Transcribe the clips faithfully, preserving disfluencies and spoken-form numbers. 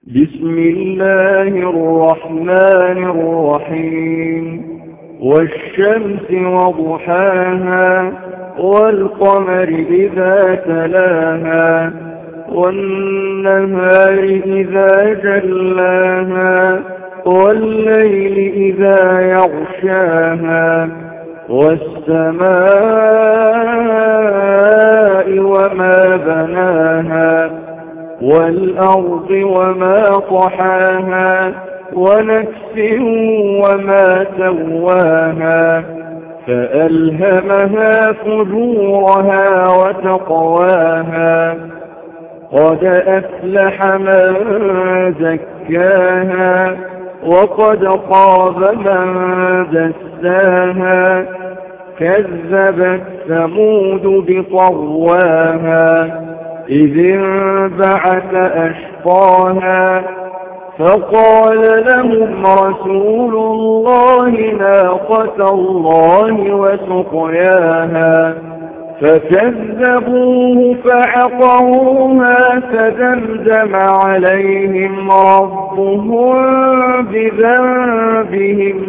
بسم الله الرحمن الرحيم والشمس وضحاها والقمر إذا تلاها والنهار إذا جلاها والليل إذا يغشاها والسماء وما بناها والأرض وما طحاها ونفس وما سواها فألهمها فجورها وتقواها قد أفلح من زكاها وقد خاب من دساها كذبت ثمود بطغواها إذ انبعث أشقاها فقال لهم رسول الله ناقة الله وسقياها فكذبوه فعقروها فدمدم عليهم ربهم بذنبهم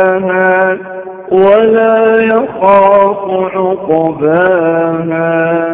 فسواها ولا يخاف عقباها.